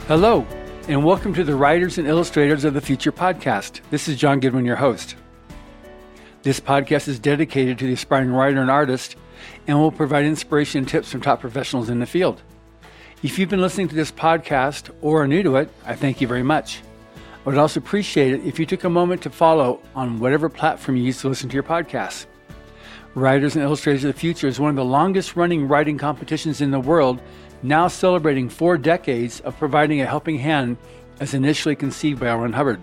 Hello, and welcome to the Writers and Illustrators of the Future podcast. This is John Goodwin, your host. This podcast is dedicated to the aspiring writer and artist and will provide inspiration and tips from top professionals in the field. If you've been listening to this podcast or are new to it, I thank you very much. I would also appreciate it if you took a moment to follow on whatever platform you use to listen to your podcasts. Writers and Illustrators of the Future is one of the longest running writing competitions in the world, now celebrating 4 decades of providing a helping hand as initially conceived by L. Ron Hubbard.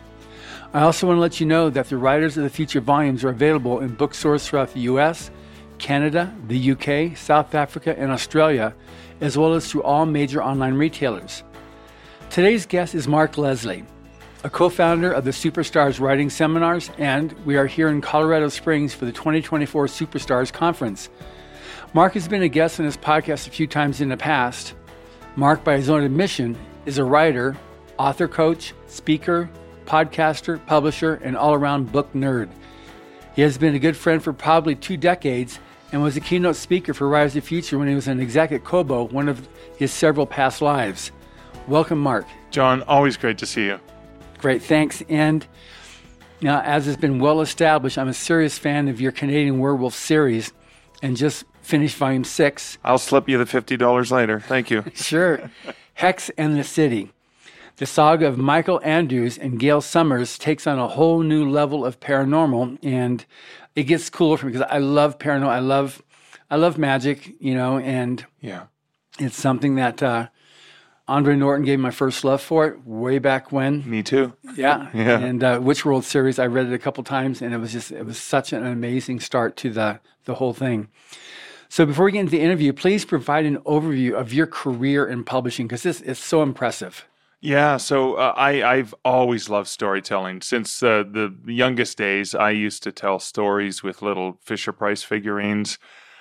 I also want to let you know that the Writers of the Future volumes are available in bookstores throughout the US, Canada, the UK, South Africa, and Australia, as well as through all major online retailers. Today's guest is Mark Leslie, a co-founder of the Superstars Writing Seminars, and we are here in Colorado Springs for the 2024 Superstars Conference. Mark has been a guest on this podcast a few times in the past. Mark, by his own admission, is a writer, author coach, speaker, podcaster, publisher, and all-around book nerd. He has been a good friend for probably 2 decades and was a keynote speaker for Writers of the Future when he was an exec at Kobo, one of his several past lives. Welcome, Mark. John, always great to see you. Great, thanks. And now, as has been well established, I'm a serious fan of your Canadian Werewolf series and just finished volume 6. I'll slip you the $50 later. Thank you. Sure. Hex and the City. The saga of Michael Andrews and Gail Summers takes on a whole new level of paranormal, and it gets cooler for me because I love paranormal. I love magic, and yeah, it's something that Andre Norton gave my first love for it way back when. Me too. Yeah. And Witch World series, I read it a couple times, and it was such an amazing start to the whole thing. So before we get into the interview, please provide an overview of your career in publishing, because this is so impressive. Yeah, so I've always loved storytelling. Since the youngest days, I used to tell stories with little Fisher-Price figurines.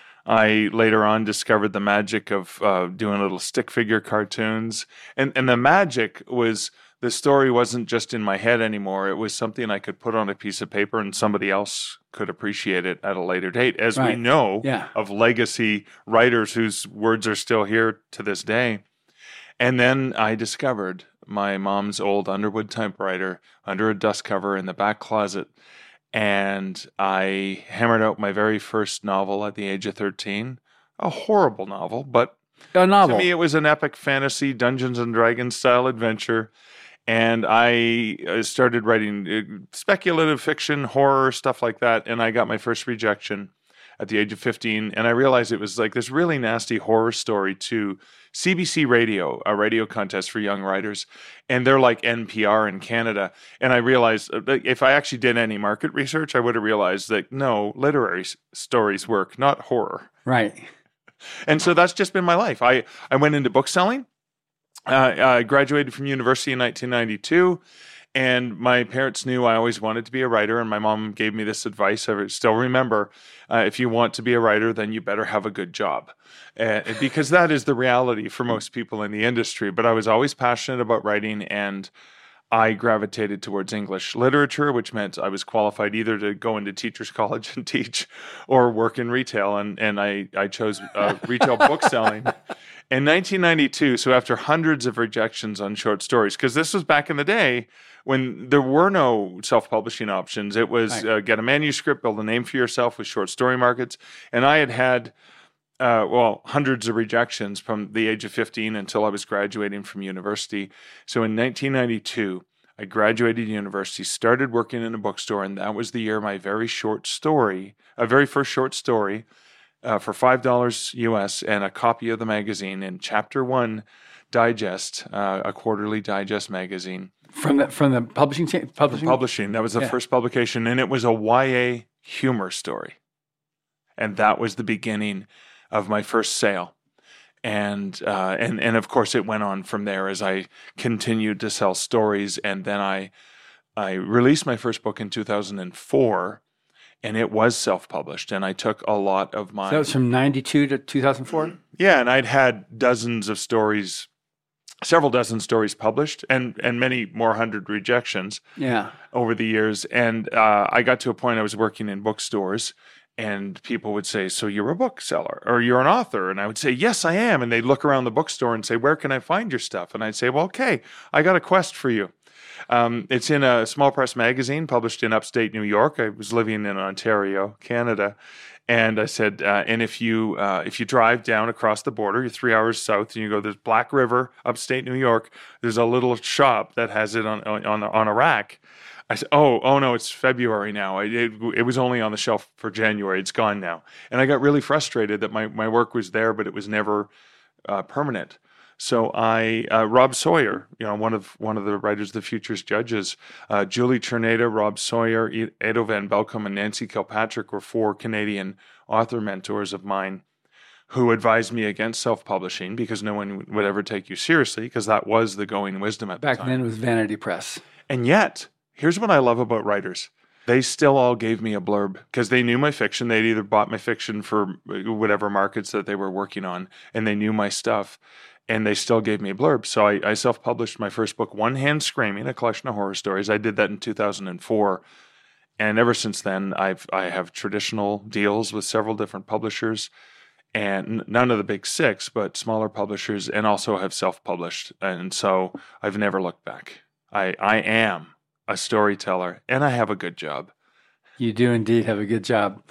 I later on discovered the magic of doing little stick figure cartoons. And the magic was the story wasn't just in my head anymore. It was something I could put on a piece of paper and somebody else could appreciate it at a later date. As we know of legacy writers whose words are still here to this day. And then I discovered my mom's old Underwood typewriter under a dust cover in the back closet. And I hammered out my very first novel at the age of 13. A horrible novel, but to me it was an epic fantasy Dungeons and Dragons style adventure. And I started writing speculative fiction, horror, stuff like that. And I got my first rejection at the age of 15. And I realized it was like this really nasty horror story to CBC Radio, a radio contest for young writers. And they're like NPR in Canada. And I realized if I actually did any market research, I would have realized that no, literary stories work, not horror. Right. And so that's just been my life. I went into bookselling. I graduated from university in 1992. And my parents knew I always wanted to be a writer, and my mom gave me this advice. I still remember, if you want to be a writer, then you better have a good job, because that is the reality for most people in the industry. But I was always passionate about writing, and I gravitated towards English literature, which meant I was qualified either to go into teachers college and teach or work in retail, and I chose retail bookselling. In 1992, so after hundreds of rejections on short stories, because this was back in the day when there were no self-publishing options. It was get a manuscript, build a name for yourself with short story markets. And I had hundreds of rejections from the age of 15 until I was graduating from university. So in 1992, I graduated university, started working in a bookstore, and that was the year my very first short story, for $5 US and a copy of the magazine in Chapter 1 Digest, a quarterly digest magazine. From the publishing? Publishing. That was the first publication, and it was a YA humor story. And that was the beginning of my first sale. And of course it went on from there as I continued to sell stories. And then I released my first book in 2004. And it was self-published, and I took a lot of my... So that was from 92 to 2004? Yeah, and I'd had dozens of stories, several dozen stories published, and many more hundred rejections over the years. And I got to a point I was working in bookstores, And people would say, so you're a bookseller or you're an author? And I would say, yes, I am. And they'd look around the bookstore and say, where can I find your stuff? And I'd say, well, okay, I got a quest for you. It's in a small press magazine published in upstate New York. I was living in Ontario, Canada. And I said, and if you drive down across the border, you're 3 hours south, and you go, there's Black River, upstate New York. There's a little shop that has it on a rack. I said, oh no, it's February now. It was only on the shelf for January. It's gone now. And I got really frustrated that my work was there, but it was never permanent. So Rob Sawyer, one of the Writers of the Future's judges, Julie Cherneda, Rob Sawyer, Edo Van Belkom, and Nancy Kilpatrick were 4 Canadian author mentors of mine who advised me against self-publishing because no one would ever take you seriously because that was the going wisdom at the time. Back then it was Vanity Press. And yet, here's what I love about writers. They still all gave me a blurb because they knew my fiction. They'd either bought my fiction for whatever markets that they were working on, and they knew my stuff. And they still gave me a blurb. So I self-published my first book, One Hand Screaming, a collection of horror stories. I did that in 2004. And ever since then, I have traditional deals with several different publishers, and none of the big 6, but smaller publishers, and also have self-published. And so I've never looked back. I am a storyteller, and I have a good job. You do indeed have a good job.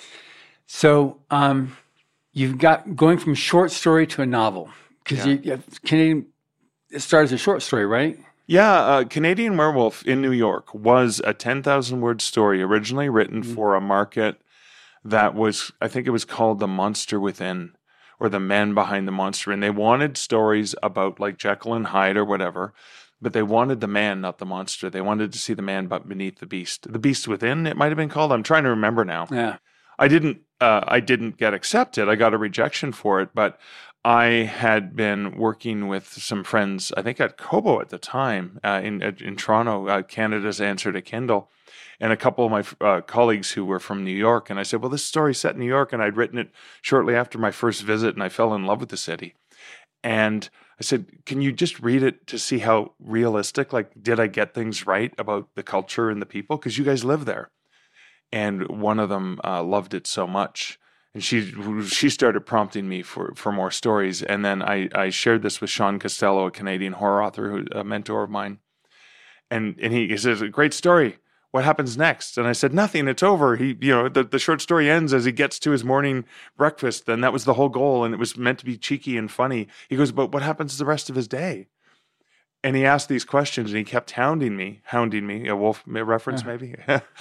So you've got going from short story to a novel. Because it started as a short story, right? Yeah, Canadian Werewolf in New York was a 10,000-word story originally written for a market that was, I think it was called The Monster Within, or The Man Behind the Monster. And they wanted stories about like Jekyll and Hyde or whatever, but they wanted the man, not the monster. They wanted to see the man but beneath the beast. The Beast Within, it might have been called. I'm trying to remember now. Yeah. I didn't get accepted. I got a rejection for it, but I had been working with some friends, I think at Kobo at the time, in Toronto, Canada's answer to Kindle, and a couple of my colleagues who were from New York. And I said, well, this story's set in New York, and I'd written it shortly after my first visit, and I fell in love with the city. And I said, can you just read it to see how realistic, like, did I get things right about the culture and the people? Because you guys live there. And one of them loved it so much. And she started prompting me for more stories. And then I shared this with Sean Costello, a Canadian horror author, a mentor of mine. And he says, great story. What happens next? And I said, nothing. It's over. The short story ends as he gets to his morning breakfast. And that was the whole goal. And it was meant to be cheeky and funny. He goes, but what happens the rest of his day? And he asked these questions, and he kept hounding me, a wolf reference maybe.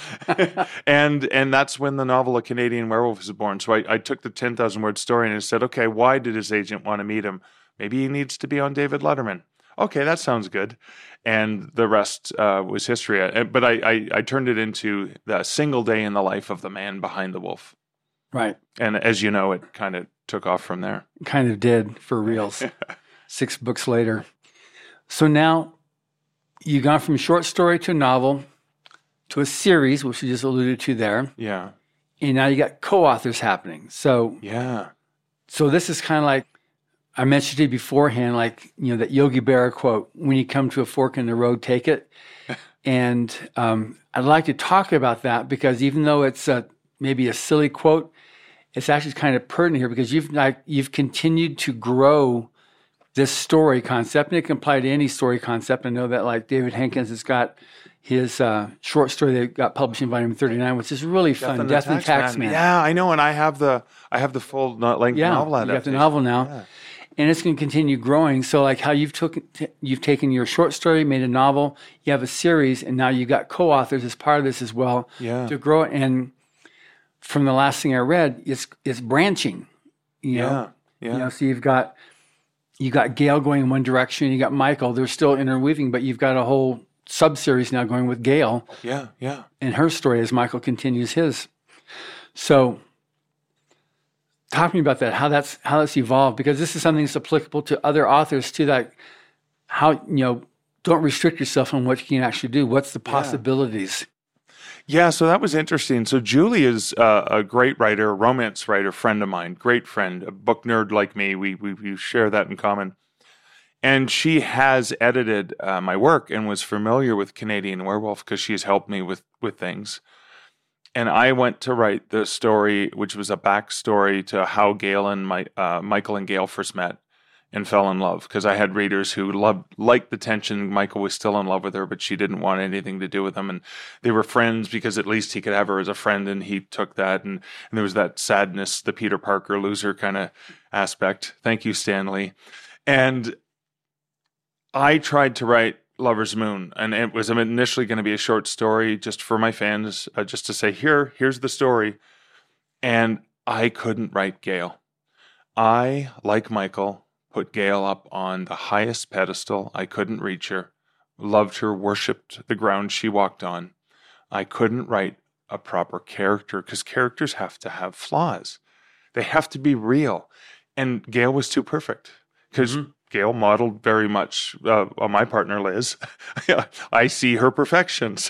and that's when the novel A Canadian Werewolf was born. So I took the 10,000-word story and I said, okay, why did his agent want to meet him? Maybe he needs to be on David Letterman. Okay, that sounds good. And the rest was history. But I turned it into the single day in the life of the man behind the wolf. Right. And as you know, it kind of took off from there. Kind of did, for reals. 6 books later. So now you've gone from short story to a novel to a series, which you just alluded to there. Yeah. And now you got co-authors happening. So yeah. So this is kind of like, I mentioned to you beforehand, like, that Yogi Berra quote, when you come to a fork in the road, take it. And I'd like to talk about that because even though it's maybe a silly quote, it's actually kind of pertinent here because you've continued to grow this story concept, and it can apply to any story concept. I know that like David Hankins has got his short story that got published in volume 39, which is really fun. Death and the Taxman. Yeah, I know, and I have the full length novel adaptation. You got the novel now, and it's going to continue growing. So like how you've taken your short story, made a novel, you have a series, and now you got co-authors as part of this as well to grow it. And from the last thing I read, it's branching. You know, so you've got Gail going in one direction, you got Michael, they're still interweaving, but you've got a whole sub-series now going with Gail. Yeah. And her story as Michael continues his. So talk to me about that, how that's evolved, because this is something that's applicable to other authors too, that how, don't restrict yourself on what you can actually do. What's the possibilities? Yeah, so that was interesting. So Julie is a great writer, a romance writer, friend of mine, great friend, a book nerd like me. We share that in common. And she has edited my work and was familiar with Canadian Werewolf because she's helped me with things. And I went to write the story, which was a backstory to how Gail and Michael and Gail first met and fell in love, because I had readers who liked the tension. Michael was still in love with her, but she didn't want anything to do with him. And they were friends because at least he could have her as a friend, and he took that. And there was that sadness, the Peter Parker loser kind of aspect. Thank you, Stanley. And I tried to write Lover's Moon, and it was initially going to be a short story just for my fans, just to say, here's the story. And I couldn't write Gail. I, like Michael, put Gail up on the highest pedestal. I couldn't reach her, loved her, worshipped the ground she walked on. I couldn't write a proper character because characters have to have flaws. They have to be real. And Gail was too perfect because Gail modeled very much on my partner, Liz. I see her perfections,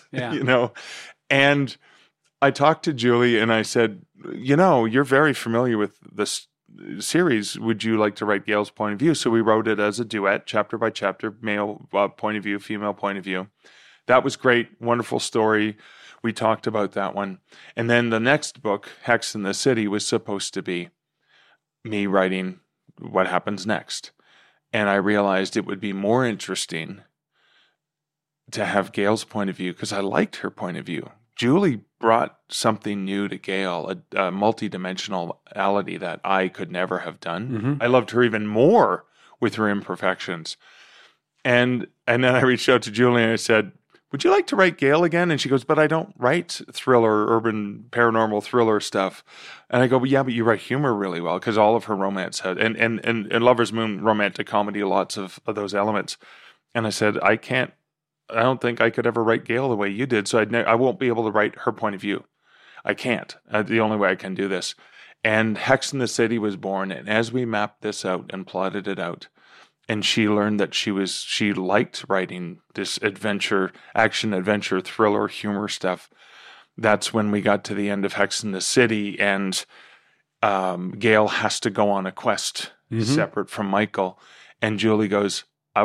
And I talked to Julie and I said, you're very familiar with this series. Would you like to write Gail's point of view? So we wrote it as a duet, chapter by chapter, male point of view, female point of view. That was great. Wonderful story. We talked about that one. And then the next book, Hex in the City, was supposed to be me writing what happens next. And I realized it would be more interesting to have Gail's point of view because I liked her point of view. Julie brought something new to Gail, a multidimensionality that I could never have done. Mm-hmm. I loved her even more with her imperfections. And then I reached out to Julie and I said, would you like to write Gail again? And she goes, but I don't write thriller, urban, paranormal thriller stuff. And I go, well, yeah, but you write humor really well because all of her romance had, and Lover's Moon, romantic comedy, lots of those elements. And I said, I don't think I could ever write Gail the way you did, so I won't be able to write her point of view. I can't. The only way I can do this. And Hex in the City was born, and as we mapped this out and plotted it out, and she learned that she liked writing this action adventure, thriller, humor stuff, that's when we got to the end of Hex in the City, and Gail has to go on a quest separate from Michael. And Julie goes, I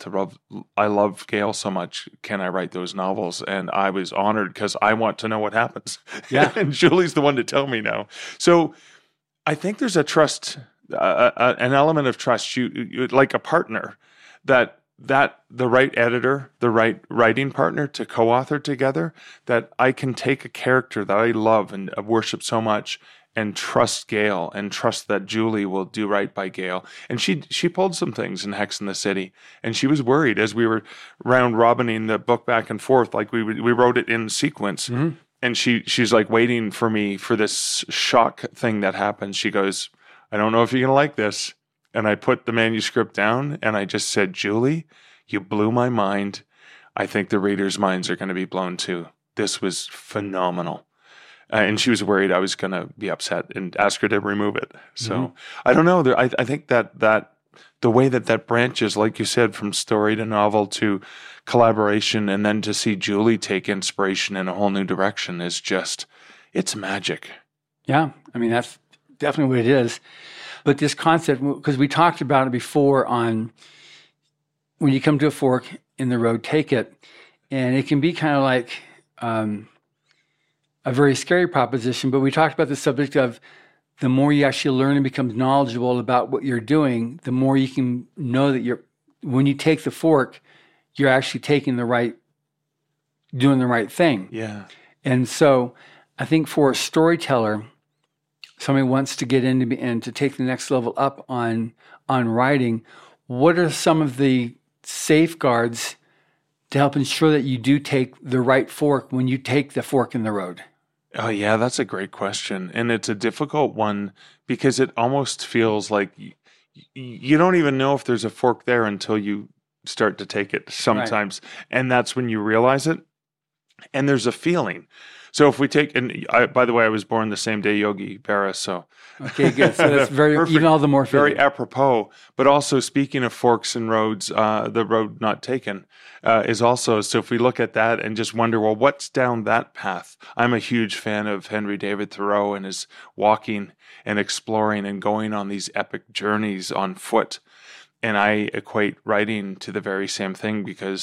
love Gail so much. Can I write those novels? And I was honored because I want to know what happens. Yeah. And Julie's the one to tell me now. So I think there's a trust, an element of trust, you like a partner, that the right editor, the right writing partner to co-author together, that I can take a character that I love and worship so much and trust Gail and trust that Julie will do right by Gail. And she pulled some things in Hex in the City, and she was worried as we were round robining the book back and forth, like we wrote it in sequence. Mm-hmm. And she's like waiting for me for this shock thing that happens. She goes, I don't know if you're going to like this. And I put the manuscript down and I just said, Julie, you blew my mind. I think the readers' minds are going to be blown too. This was phenomenal. And she was worried I was going to be upset and ask her to remove it. So I don't know. I think that the way that branches, like you said, from story to novel to collaboration, and then to see Julie take inspiration in a whole new direction is just, it's magic. Yeah. I mean, that's definitely what it is. But this concept, because we talked about it before on when you come to a fork in the road, take it. And it can be kind of like a very scary proposition, but we talked about the subject of the more you actually learn and become knowledgeable about what you're doing, the more you can know that when you take the fork, you're actually doing the right thing. Yeah. And so I think for a storyteller, somebody wants to get into and to take the next level up on writing, what are some of the safeguards to help ensure that you do take the right fork when you take the fork in the road? Oh, yeah, that's a great question. And it's a difficult one because it almost feels like you don't even know if there's a fork there until you start to take it sometimes. Right. And that's when you realize it. And there's a feeling. So if we take, by the way, I was born the same day Yogi Berra, so. Okay, good. So that's very, even all the more fitting. Very apropos. But also, speaking of forks and roads, the road not taken is also, so if we look at that and just wonder, well, what's down that path? I'm a huge fan of Henry David Thoreau and his walking and exploring and going on these epic journeys on foot. And I equate writing to the very same thing because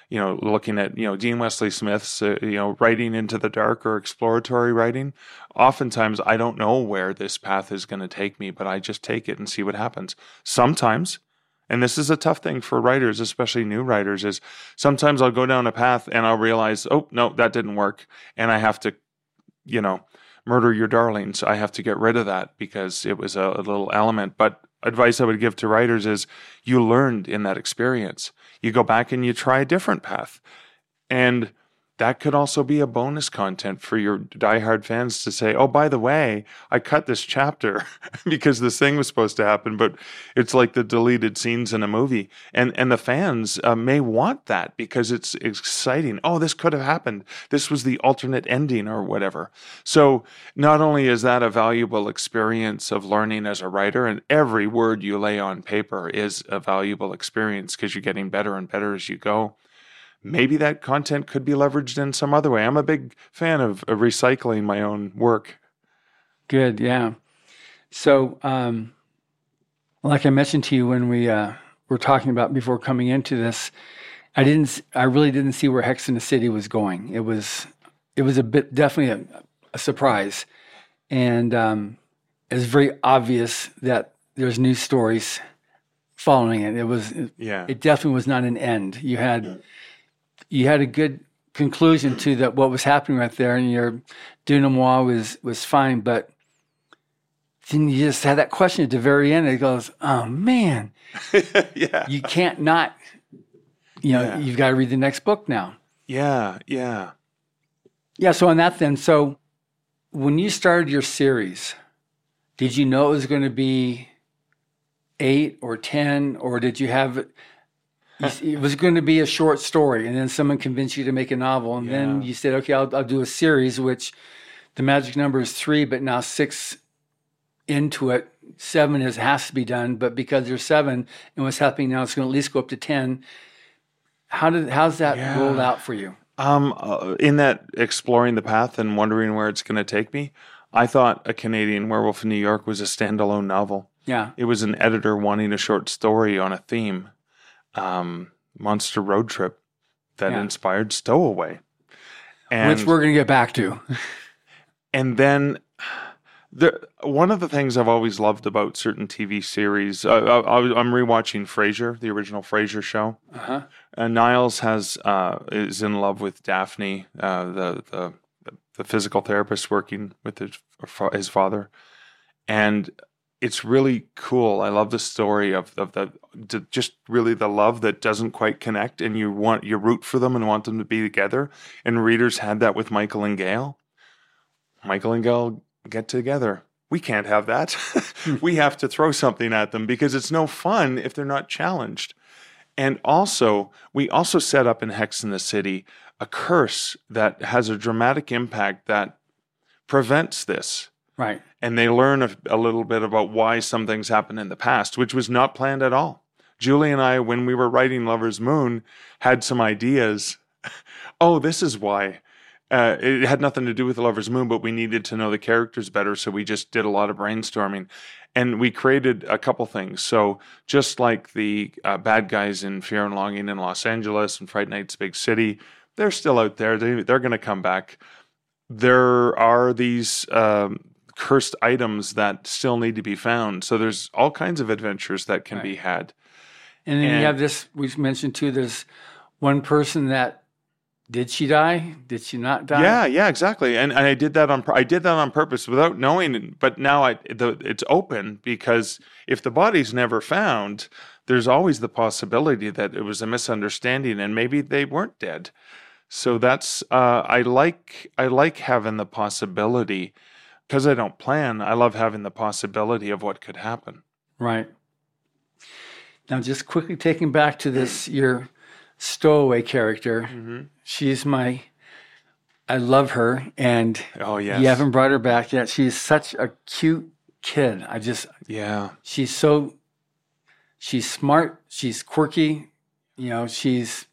looking at, Dean Wesley Smith's, writing into the dark or exploratory writing, oftentimes I don't know where this path is going to take me, but I just take it and see what happens. Sometimes, and this is a tough thing for writers, especially new writers, is sometimes I'll go down a path and I'll realize, oh, no, that didn't work. And I have to, murder your darlings. I have to get rid of that because it was a little element. But advice I would give to writers is you learned in that experience. You go back and you try a different path. And that could also be a bonus content for your diehard fans to say, oh, by the way, I cut this chapter because this thing was supposed to happen, but it's like the deleted scenes in a movie. And the fans may want that because it's exciting. Oh, this could have happened. This was the alternate ending or whatever. So not only is that a valuable experience of learning as a writer, and every word you lay on paper is a valuable experience because you're getting better and better as you go. Maybe that content could be leveraged in some other way. I'm a big fan of recycling my own work. Good, yeah. So, like I mentioned to you when we were talking about before coming into this, I really didn't see where Hex in the City was going. It was definitely a surprise, and it's very obvious that there's new stories following it. It definitely was not an end. You had a good conclusion to that what was happening right there, and your denouement was fine, but then you just had that question at the very end. It goes, oh man, yeah, you can't not, you've got to read the next book now. Yeah. So on that then, so when you started your series, did you know it was going to be 8 or 10, or did you have it was going to be a short story, and then someone convinced you to make a novel, and then you said, okay, I'll do a series, which the magic number is 3, but now 6 into it, 7 has to be done, but because there's 7 and what's happening now, it's going to at least go up to 10. How's that rolled out for you? In that exploring the path and wondering where it's going to take me, I thought A Canadian Werewolf in New York was a standalone novel. Yeah. It was an editor wanting a short story on a theme. Monster Road Trip that inspired Stowaway. Which we're going to get back to. And then one of the things I've always loved about certain TV series, I'm rewatching Frasier, the original Frasier show. Uh-huh. Niles is in love with Daphne, the physical therapist working with his father. And it's really cool. I love the story of just really the love that doesn't quite connect, and you root for them and want them to be together. And readers had that with Michael and Gail. Michael and Gail get together. We can't have that. We have to throw something at them because it's no fun if they're not challenged. And also, we also set up in Hex in the City a curse that has a dramatic impact that prevents this. Right. And they learn a little bit about why some things happened in the past, which was not planned at all. Julie and I, when we were writing Lover's Moon, had some ideas. Oh, this is why. It had nothing to do with Lover's Moon, but we needed to know the characters better, so we just did a lot of brainstorming. And we created a couple things. So just like the bad guys in Fear and Longing in Los Angeles and Fright Night's Big City, they're still out there. They're going to come back. There are these cursed items that still need to be found. So there's all kinds of adventures that can be had. And then you have this, we mentioned too, there's one person that, did she die? Did she not die? Yeah, exactly. And I did that on purpose without knowing, but now it's open because if the body's never found, there's always the possibility that it was a misunderstanding and maybe they weren't dead. So that's, I like having the possibility. Because I don't plan, I love having the possibility of what could happen. Right. Now, just quickly taking back to this, your Stowaway character. Mm-hmm. I love her, and you haven't brought her back yet. She's such a cute kid. She's smart. She's quirky. She's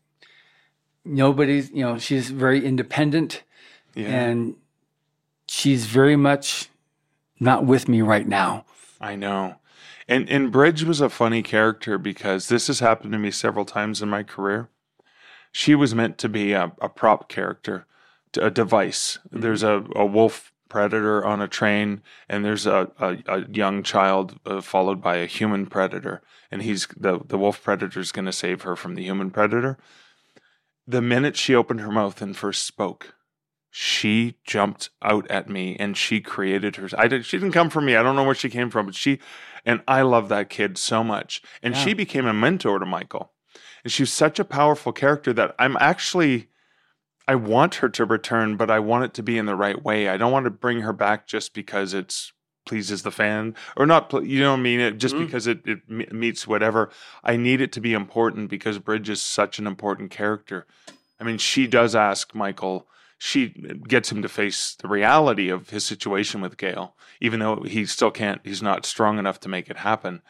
very independent, and she's very much not with me right now. I know. And Bridge was a funny character because this has happened to me several times in my career. She was meant to be a prop character, a device. Mm-hmm. There's a wolf predator on a train, and there's a young child followed by a human predator, and the wolf predator is going to save her from the human predator. The minute she opened her mouth and first spoke, she jumped out at me, and she created her. She didn't come from me. I don't know where she came from, but and I love that kid so much, and she became a mentor to Michael. And she's such a powerful character that I want her to return, but I want it to be in the right way. I don't want to bring her back just because it pleases the fan, or not, you know what I mean? Just because it meets whatever. I need it to be important because Bridge is such an important character. I mean, she does ask Michael, she gets him to face the reality of his situation with Gale, even though he still can't, he's not strong enough to make it happen.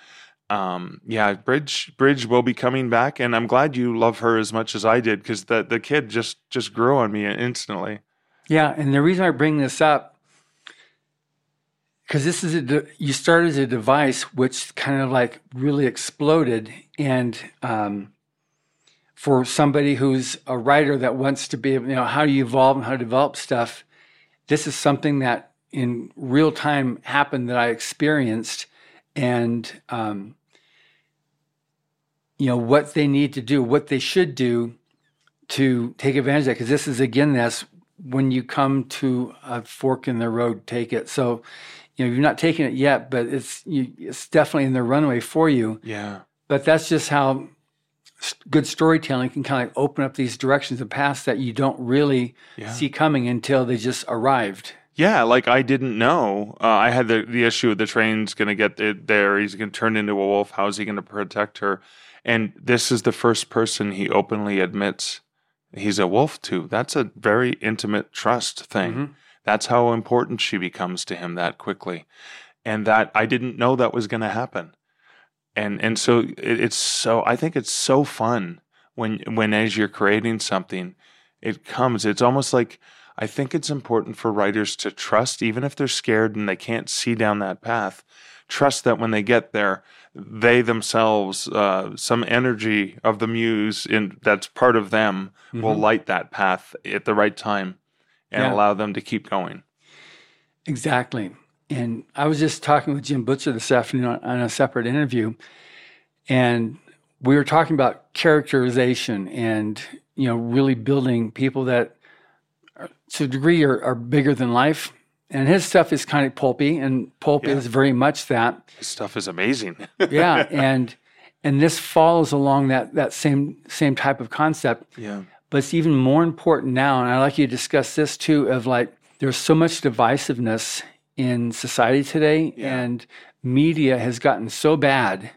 Bridge will be coming back, and I'm glad you love her as much as I did, because the kid just grew on me instantly. Yeah, and the reason I bring this up, because this is you started as a device which kind of like really exploded, and for somebody who's a writer that wants to be, how do you evolve and how to develop stuff, this is something that in real time happened that I experienced, and what they need to do, what they should do to take advantage of that. Because this is, again, that's when you come to a fork in the road, take it. So, you've not taken it yet, but it's definitely in the runway for you. Yeah. But that's just how good storytelling can kind of open up these directions of paths that you don't really see coming until they just arrived. Yeah, like I didn't know. I had the issue of the train's going to get there. He's going to turn into a wolf. How's he going to protect her? And this is the first person he openly admits he's a wolf to. That's a very intimate trust thing. Mm-hmm. That's how important she becomes to him that quickly. And that I didn't know that was going to happen. And so I think it's so fun when as you're creating something, it comes. It's almost like, I think it's important for writers to trust, even if they're scared and they can't see down that path, trust that when they get there, they themselves, some energy of the muse that's part of them, will light that path at the right time and allow them to keep going. Exactly. And I was just talking with Jim Butcher this afternoon on a separate interview, and we were talking about characterization and, really building people that to a degree are bigger than life. And his stuff is kind of pulpy, and pulp is very much that. His stuff is amazing. Yeah, and this follows along that same type of concept. Yeah. But it's even more important now, and I'd like you to discuss this too, of like, there's so much divisiveness in society today, and media has gotten so bad,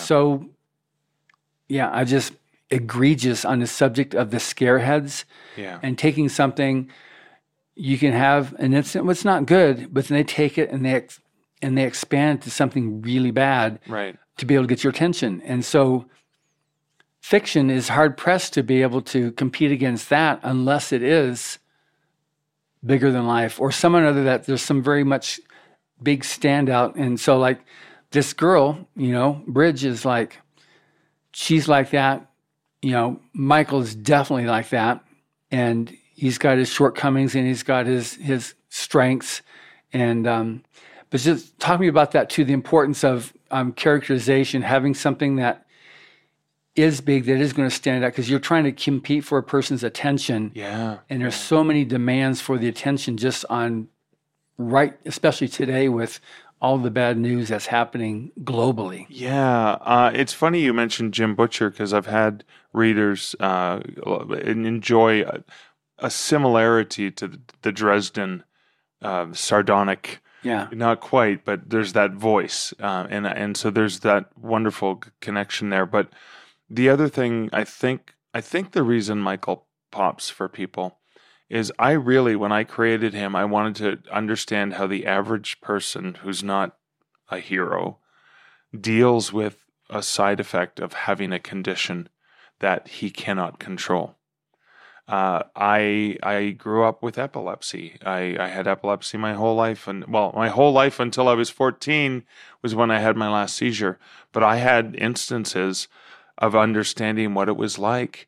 egregious on the subject of the scareheads, and taking something. You can have an incident what's not good, but then they take it and they expand it to something really bad, right, to be able to get your attention. And so fiction is hard pressed to be able to compete against that unless it is bigger than life or someone other that there's some very much big standout. And so like this girl, Bridge is like, she's like that. Michael is definitely like that. And he's got his shortcomings and he's got his strengths. And but just talk to me about that too, the importance of characterization, having something that is big, that is going to stand out, because you're trying to compete for a person's attention. Yeah. And there's so many demands for the attention just on especially today with all the bad news that's happening globally. Yeah. It's funny you mentioned Jim Butcher, because I've had readers enjoy a similarity to the Dresden sardonic, not quite, but there's that voice, and so there's that wonderful connection there. But the other thing, I think the reason Michael pops for people is when I created him, I wanted to understand how the average person who's not a hero deals with a side effect of having a condition that he cannot control. I grew up with epilepsy. I had epilepsy my whole life, my whole life until I was 14 was when I had my last seizure. But I had instances of understanding what it was like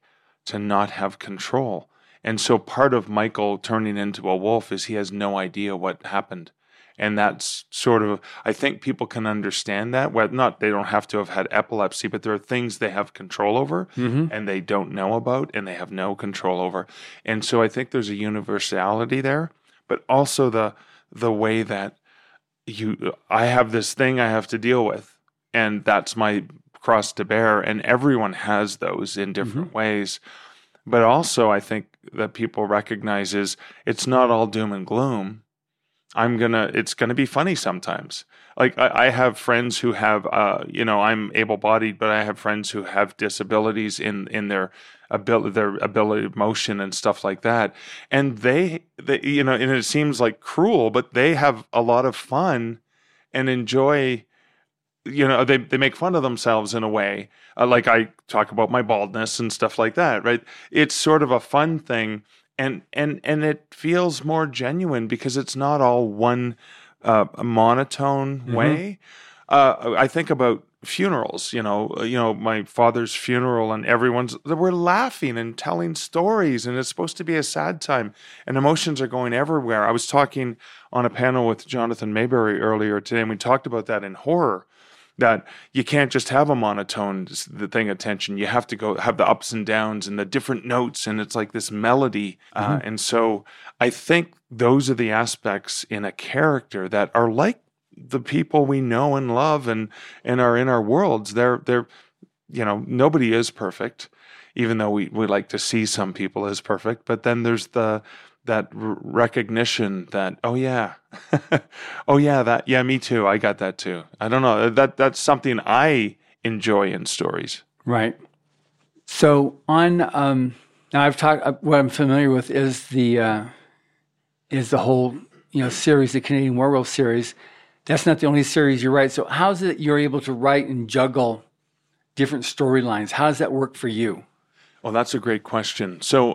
to not have control. And so part of Michael turning into a wolf is he has no idea what happened. And that's sort of, I think people can understand that. Well, not, they don't have to have had epilepsy, but there are things they have control over and they don't know about and they have no control over. And so I think there's a universality there, but also the way that I have this thing I have to deal with, and that's my cross to bear. And everyone has those in different ways. But also I think that people recognize is it's not all doom and gloom. It's gonna be funny sometimes. Like I have friends who have, I'm able-bodied, but I have friends who have disabilities in their ability of motion and stuff like that. And they, and it seems like cruel, but they have a lot of fun and enjoy. They make fun of themselves in a way. Like I talk about my baldness and stuff like that, right? It's sort of a fun thing. And it feels more genuine because it's not all one monotone way. I think about funerals, my father's funeral, and we're laughing and telling stories, and it's supposed to be a sad time, and emotions are going everywhere. I was talking on a panel with Jonathan Mayberry earlier today, and we talked about that in horror. That you can't just have a monotone thing attention. You have to go have the ups and downs and the different notes, and it's like this melody. And so I think those are the aspects in a character that are like the people we know and love and are in our worlds. They're nobody is perfect, even though we like to see some people as perfect. But then there's that recognition that, oh yeah, me too. I got that too. I don't know. That's something I enjoy in stories. Right. So on, now I've talked, what I'm familiar with is the whole, series, the Canadian Werewolf series. That's not the only series you write. So how's it you're able to write and juggle different storylines? How does that work for you? Well, that's a great question. So,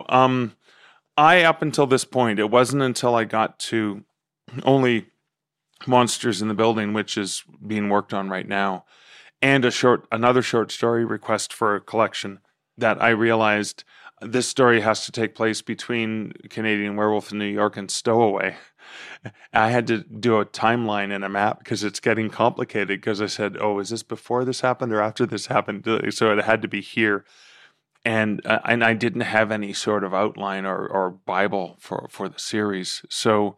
up until this point, it wasn't until I got to only Monsters in the Building, which is being worked on right now, and another short story request for a collection, that I realized this story has to take place between Canadian Werewolf in New York and Stowaway. I had to do a timeline and a map because it's getting complicated, because I said, oh, is this before this happened or after this happened? So it had to be here. And I didn't have any sort of outline or Bible for the series. So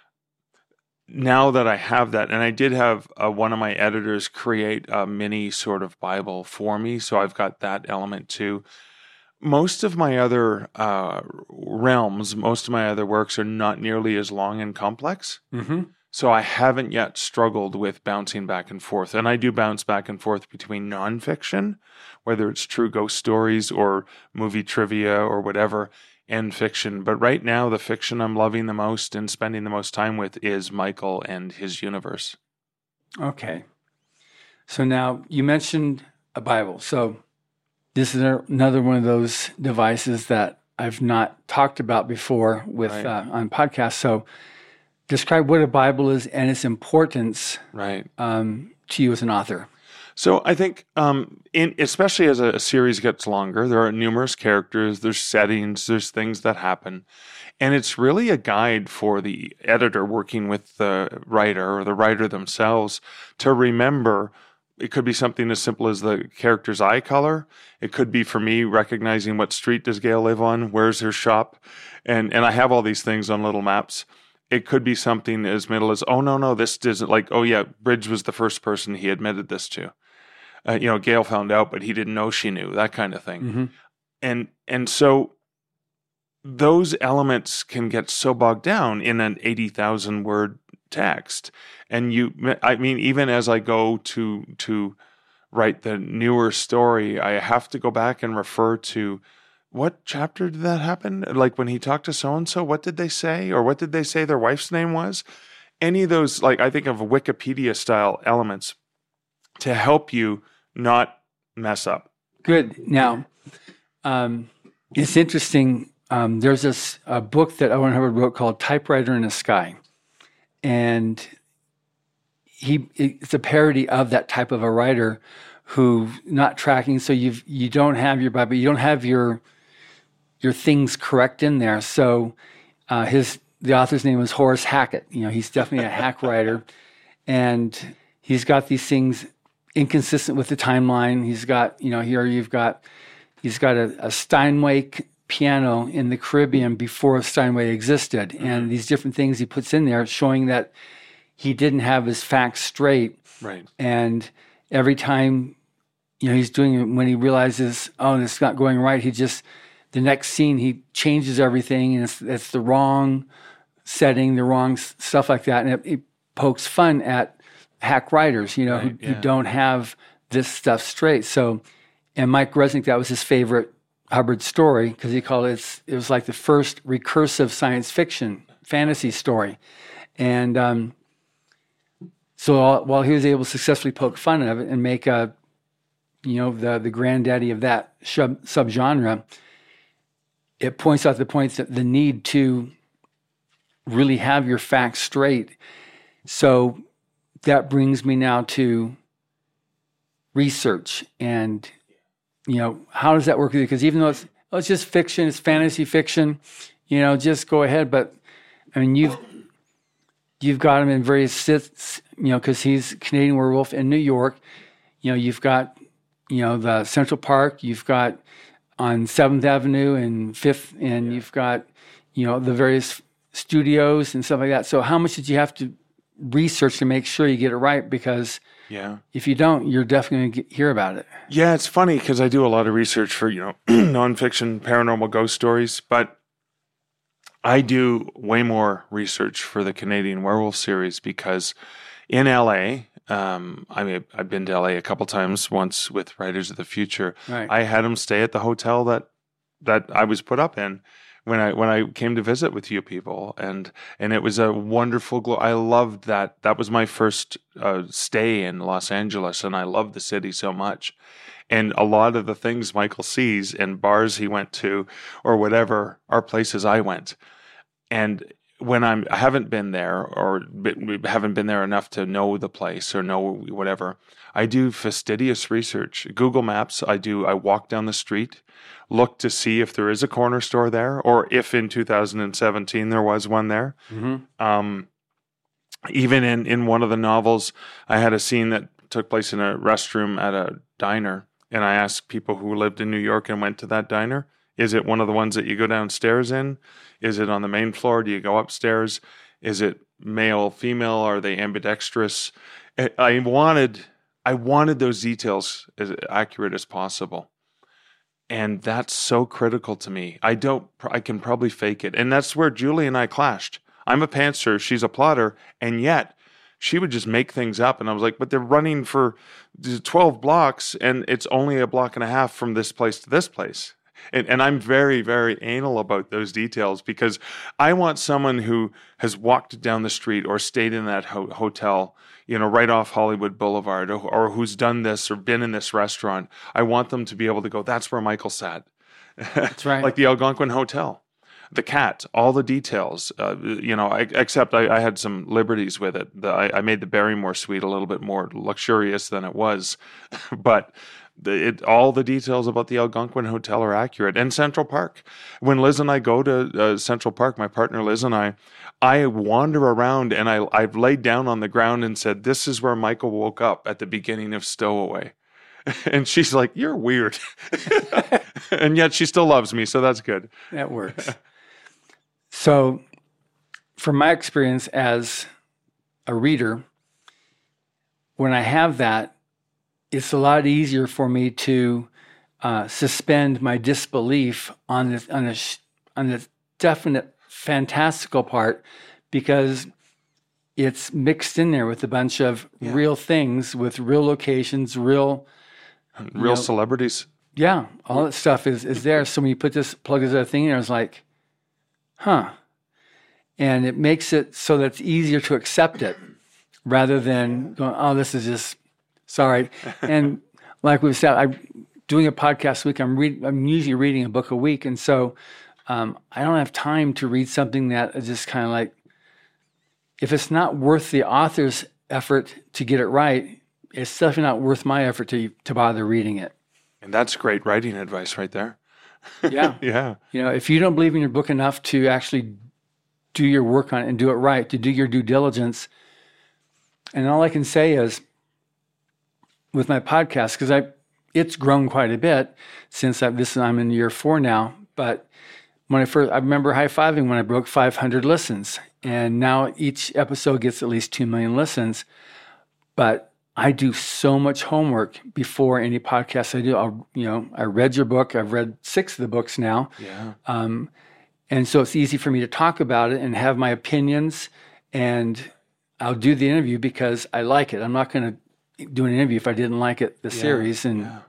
now that I have that, and I did have one of my editors create a mini sort of Bible for me, so I've got that element too. Most of my other realms, most of my other works are not nearly as long and complex. So I haven't yet struggled with bouncing back and forth. And I do bounce back and forth between nonfiction, whether it's true ghost stories or movie trivia or whatever, and fiction. But right now, the fiction I'm loving the most and spending the most time with is Michael and his universe. Okay. So now you mentioned a Bible. So this is another one of those devices that I've not talked about before with on podcasts. So describe what a Bible is and its importance to you as an author. So I think, especially as a series gets longer, there are numerous characters, there's settings, there's things that happen. And it's really a guide for the editor working with the writer or the writer themselves to remember. It could be something as simple as the character's eye color. It could be for me recognizing what street does Gail live on, where's her shop. And I have all these things on little maps. It could be something as middle as, oh, no, this isn't like, oh, yeah, Bridge was the first person he admitted this to. Gail found out, but he didn't know she knew, that kind of thing. And so those elements can get so bogged down in an 80,000 word text. And even as I go to write the newer story, I have to go back and refer to, what chapter did that happen? Like when he talked to so-and-so, what did they say? Or what did they say their wife's name was? Any of those, like I think of Wikipedia style elements to help you not mess up. Good. Now, it's interesting. There's a book that Owen Hubbard wrote called Typewriter in the Sky. And it's a parody of that type of a writer who not tracking. So you don't have your Bible, you don't have your your things correct in there. So the author's name was Horace Hackett. He's definitely a hack writer, and he's got these things inconsistent with the timeline. He's got, he's got a Steinway piano in the Caribbean before Steinway existed, and these different things he puts in there showing that he didn't have his facts straight. Right. And every time, he's doing it, when he realizes, it's not going right, the next scene, he changes everything, and it's the wrong setting, the wrong stuff like that. And it pokes fun at hack writers, who don't have this stuff straight. So, and Mike Resnick, that was his favorite Hubbard story, because he called it was like the first recursive science fiction fantasy story. And so while he was able to successfully poke fun of it and make the granddaddy of that subgenre, it points out the need to really have your facts straight. So that brings me now to research and, how does that work with you? Because even though it's just fiction, it's fantasy fiction, just go ahead. But I mean, you've got him in various sits, because he's Canadian Werewolf in New York. You've got, the Central Park, you've got on 7th Avenue and 5th, and you've got, the various studios and stuff like that. So how much did you have to research to make sure you get it right? Because if you don't, you're definitely going to hear about it. Yeah, it's funny because I do a lot of research for, nonfiction paranormal ghost stories, but I do way more research for the Canadian Werewolf series because in LA, I've been to LA a couple times, once with Writers of the Future. Right. I had them stay at the hotel that I was put up in when I came to visit with you people, and it was a wonderful. I loved that. That was my first stay in Los Angeles, and I loved the city so much. And a lot of the things Michael sees in bars he went to or whatever are places I went. And when I haven't been there or haven't been there enough to know the place or know whatever, I do fastidious research. Google Maps, I walk down the street, look to see if there is a corner store there, or if in 2017 there was one there. Mm-hmm. Even in one of the novels, I had a scene that took place in a restroom at a diner, and I asked people who lived in New York and went to that diner, is it one of the ones that you go downstairs in? Is it on the main floor? Do you go upstairs? Is it male, female? Are they ambidextrous? I wanted those details as accurate as possible. And that's so critical to me. I can probably fake it. And that's where Julie and I clashed. I'm a pantser, she's a plotter, and yet she would just make things up. And I was like, but they're running for 12 blocks, and it's only a block and a half from this place to this place. And I'm very, very anal about those details because I want someone who has walked down the street or stayed in that hotel, right off Hollywood Boulevard, or who's done this or been in this restaurant. I want them to be able to go, that's where Michael sat. That's right. Like the Algonquin Hotel, the cat, all the details, except I had some liberties with it. I made the Barrymore suite a little bit more luxurious than it was, but all the details about the Algonquin Hotel are accurate. And Central Park. When Liz and I go to Central Park, my partner Liz and I wander around, and I've laid down on the ground and said, this is where Michael woke up at the beginning of Stowaway. And she's like, you're weird. And yet she still loves me, so that's good. That works. So from my experience as a reader, when I have that, it's a lot easier for me to suspend my disbelief on the definite fantastical part, because it's mixed in there with a bunch of real things, with real locations, real celebrities. Yeah, all that stuff is there. So when you plug this other thing in there, it's like, huh. And it makes it so that it's easier to accept it rather than going, oh, this is just... Sorry. And like we've said, I'm doing a podcast a week. I'm usually reading a book a week. And so I don't have time to read something that is just kind of like, if it's not worth the author's effort to get it right, it's definitely not worth my effort to bother reading it. And that's great writing advice right there. Yeah. Yeah. If you don't believe in your book enough to actually do your work on it and do it right, to do your due diligence, and all I can say is with my podcast, because it's grown quite a bit since I'm in year 4 now, but I remember high-fiving when I broke 500 listens, and now each episode gets at least 2 million listens. But I do so much homework before any podcast I do. I read your book. I've read 6 of the books now. Yeah. And so it's easy for me to talk about it and have my opinions, and I'll do the interview because I like it. I'm not going to do an interview if I didn't like it, the series.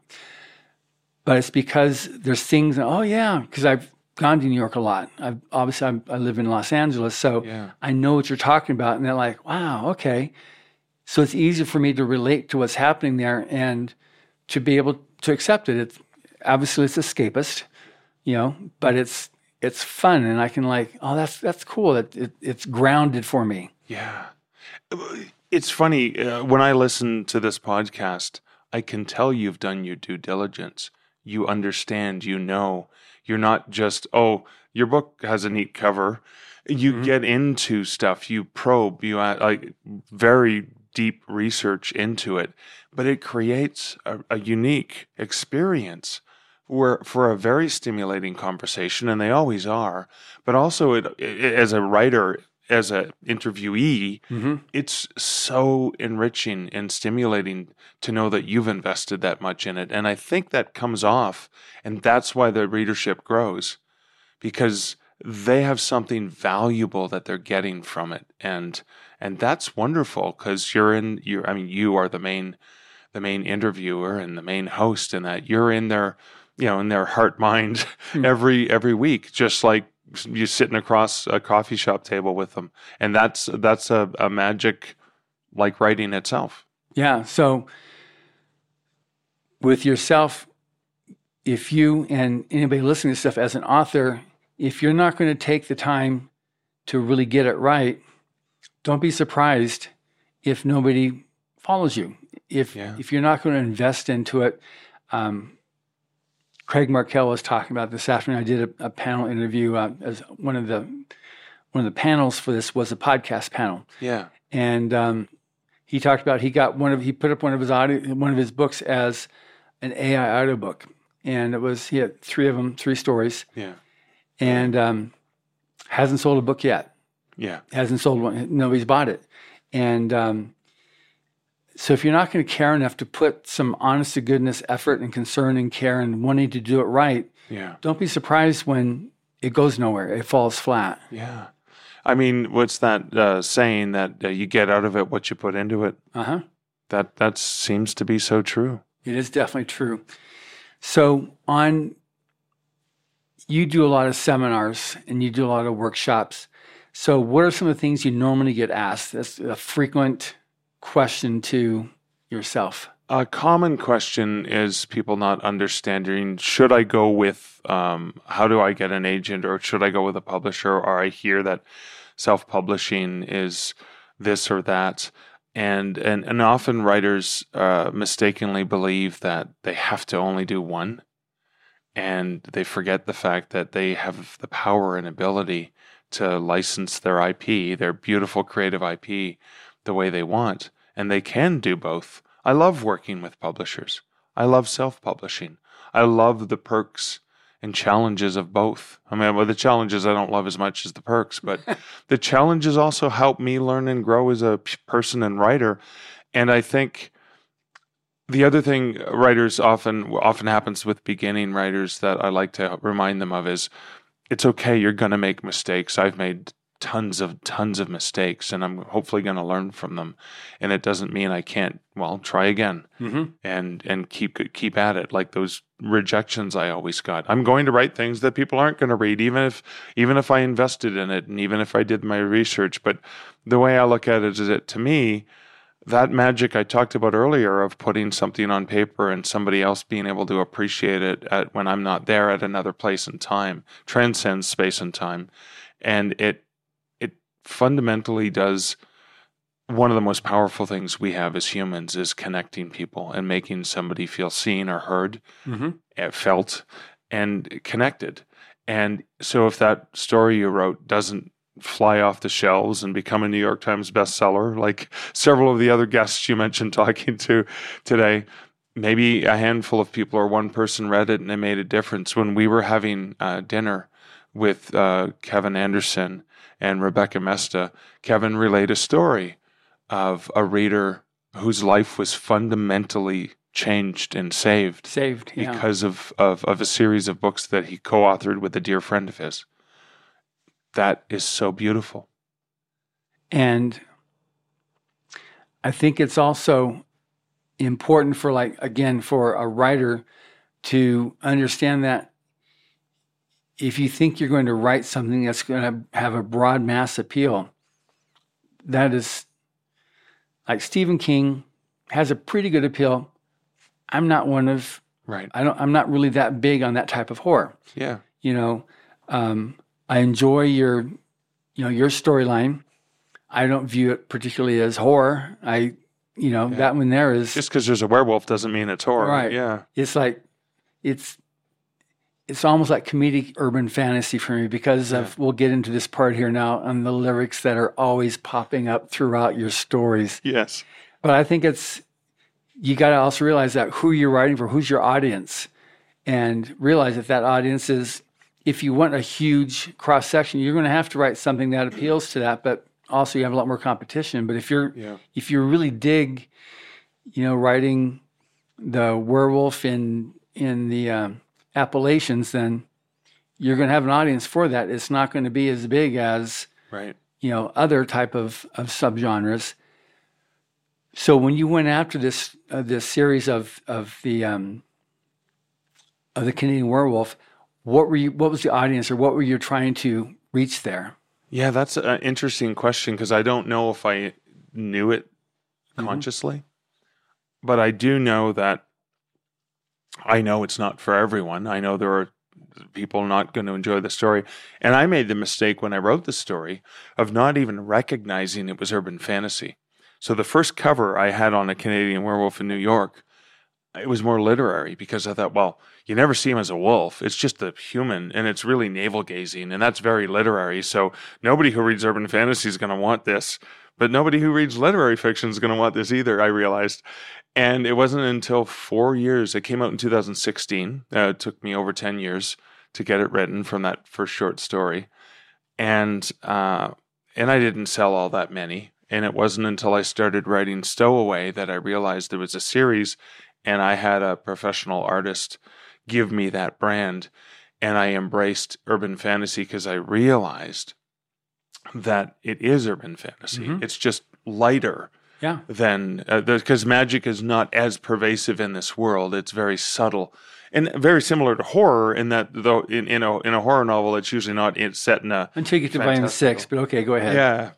But it's because there's things, because I've gone to New York a lot. I live in Los Angeles, so I know what you're talking about. And they're like, wow, okay. So it's easier for me to relate to what's happening there and to be able to accept it. It's escapist, but it's fun, and I can that's cool. It's grounded for me. Yeah. It's funny, when I listen to this podcast, I can tell you've done your due diligence. You understand, you're not just, your book has a neat cover. You get into stuff, you probe, you add very deep research into it, but it creates a unique experience for a very stimulating conversation, and they always are. But also, it as a writer, as an interviewee, it's so enriching and stimulating to know that you've invested that much in it. And I think that comes off, and that's why the readership grows, because they have something valuable that they're getting from it. And that's wonderful, because you are the main interviewer and the main host, and that you're in their, in their heart mind every week, just like you sitting across a coffee shop table with them. And that's a magic like writing itself. Yeah. So with yourself, if you and anybody listening to stuff as an author, if you're not going to take the time to really get it right, don't be surprised if nobody follows you. If you're not going to invest into it. Craig Markell was talking about this afternoon. I did a panel interview as one of the panels for this was a podcast panel. Yeah. And he talked about he put up one of his books as an AI audiobook, and he had 3 of them, 3 stories. Yeah. And hasn't sold a book yet. Yeah. Hasn't sold one. Nobody's bought it. And so if you're not going to care enough to put some honest to goodness effort and concern and care and wanting to do it right, don't be surprised when it goes nowhere. It falls flat. Yeah. I mean, what's that saying that you get out of it what you put into it? Uh-huh. That seems to be so true. It is definitely true. So you do a lot of seminars and you do a lot of workshops. So what are some of the things you normally get asked? That's a frequent question to yourself. A common question is people not understanding, should I go with, how do I get an agent, or should I go with a publisher? Or I hear that self-publishing is this or that. And often writers mistakenly believe that they have to only do one. And they forget the fact that they have the power and ability to license their IP, their beautiful creative IP, the way they want. And they can do both. I love working with publishers. I love self-publishing. I love the perks and challenges of both. I mean, well, the challenges I don't love as much as the perks, but the challenges also help me learn and grow as a person and writer. And I think the other thing writers often happens with beginning writers that I like to remind them of is, it's okay, you're going to make mistakes. I've made tons of mistakes, and I'm hopefully going to learn from them. And it doesn't mean I can't, try again and keep at it. Like those rejections I always got. I'm going to write things that people aren't going to read, even if I invested in it and even if I did my research. But the way I look at it is that, to me, that magic I talked about earlier of putting something on paper and somebody else being able to appreciate it when I'm not there at another place and time transcends space and time. And it fundamentally does one of the most powerful things we have as humans is connecting people and making somebody feel seen or heard, felt. and connected. And so if that story you wrote doesn't fly off the shelves and become a New York Times bestseller, like several of the other guests you mentioned talking to today, maybe a handful of people or one person read it and it made a difference. When we were having dinner with Kevin Anderson and Rebecca Mesta, Kevin relayed a story of a reader whose life was fundamentally changed and saved because of a series of books that he co-authored with a dear friend of his. That is so beautiful. And I think it's also important for, like, again, for a writer to understand that if you think you're going to write something that's going to have a broad mass appeal, that is, like, Stephen King has a pretty good appeal. I'm not one of, I'm not really that big on that type of horror. Yeah. I enjoy your storyline. I don't view it particularly as horror. That one there is just because there's a werewolf doesn't mean it's horror. Right. Yeah. It's like, it's almost like comedic urban fantasy for me because of, we'll get into this part here now on the lyrics that are always popping up throughout your stories. Yes. But I think you got to also realize that who you're writing for, who's your audience, and realize that audience is, if you want a huge cross section, you're going to have to write something that appeals to that, but also you have a lot more competition. But if you really dig, writing the werewolf in the Appalachians, then you're going to have an audience for that. It's not going to be as big as other type of subgenres. So when you went after this series of the Canadian Werewolf, what was the audience, or what were you trying to reach there? Yeah, that's an interesting question because I don't know if I knew it consciously, but I do know that I know it's not for everyone. I know there are people not going to enjoy the story. And I made the mistake when I wrote the story of not even recognizing it was urban fantasy. So the first cover I had on A Canadian Werewolf in New York, it was more literary because I thought, well, you never see him as a wolf. It's just a human, and it's really navel-gazing, and that's very literary. So nobody who reads urban fantasy is going to want this, but nobody who reads literary fiction is going to want this either, I realized. And it wasn't until 4 years, it came out in 2016. It took me over 10 years to get it written from that first short story. And I didn't sell all that many. And it wasn't until I started writing Stowaway that I realized there was a series, and I had a professional artist give me that brand. And I embraced urban fantasy because I realized that it is urban fantasy. Mm-hmm. It's just lighter than, because magic is not as pervasive in this world. It's very subtle. And very similar to horror in that, though, in a horror novel, it's usually not set in a until you get to volume 6. But okay, go ahead. Yeah,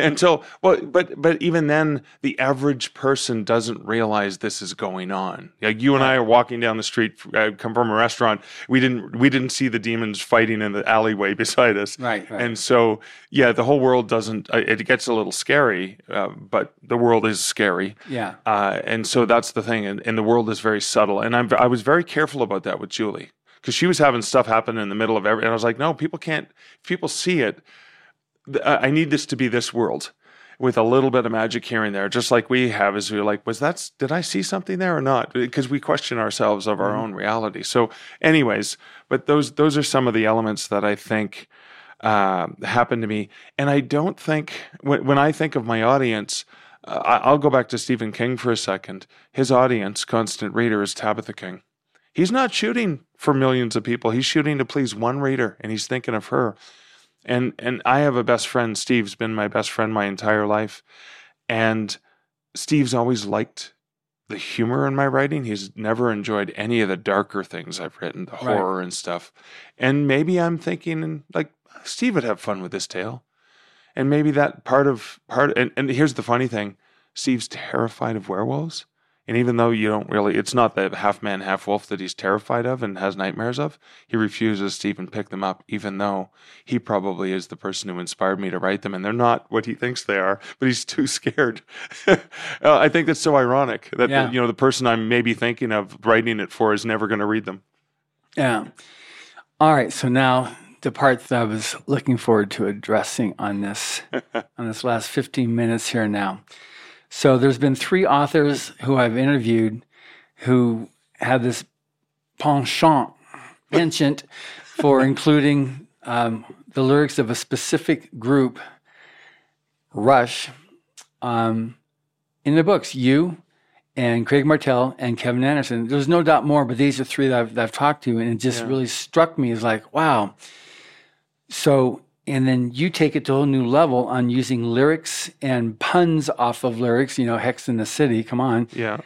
but even then, the average person doesn't realize this is going on. Like you and I are walking down the street, come from a restaurant. We didn't see the demons fighting in the alleyway beside us. Right. And so, the whole world doesn't. It gets a little scary, but the world is scary. Yeah. And so that's the thing, and the world is very subtle. And I was very careful about that with Julie, because she was having stuff happen in the middle of and I was like, no, people can't, if people see it, I need this to be this world with a little bit of magic here and there, just like we have, as we're like, did I see something there or not? Because we question ourselves of our own reality. So anyways, but those are some of the elements that I think happened to me. And I don't think, when I think of my audience, I'll go back to Stephen King for a second. His audience, constant reader, is Tabitha King. He's not shooting for millions of people. He's shooting to please one reader, and he's thinking of her. And I have a best friend. Steve's been my best friend my entire life. And Steve's always liked the humor in my writing. He's never enjoyed any of the darker things I've written, the horror and stuff. And maybe I'm thinking, like, Steve would have fun with this tale. And maybe that and here's the funny thing. Steve's terrified of werewolves. And even though it's not the half man, half wolf that he's terrified of and has nightmares of, he refuses to even pick them up, even though he probably is the person who inspired me to write them. And they're not what he thinks they are, but he's too scared. I think that's so ironic that, the person I'm maybe thinking of writing it for is never going to read them. Yeah. All right. So now the part that I was looking forward to addressing on this last 15 minutes here now. So there's been 3 authors who I've interviewed who have this penchant for including the lyrics of a specific group, Rush, in the books. You and Craig Martell and Kevin Anderson. There's no doubt more, but these are 3 that I've talked to, and it just really struck me as like, wow. So, and then you take it to a whole new level on using lyrics and puns off of lyrics, Hex in the City, come on. Yeah.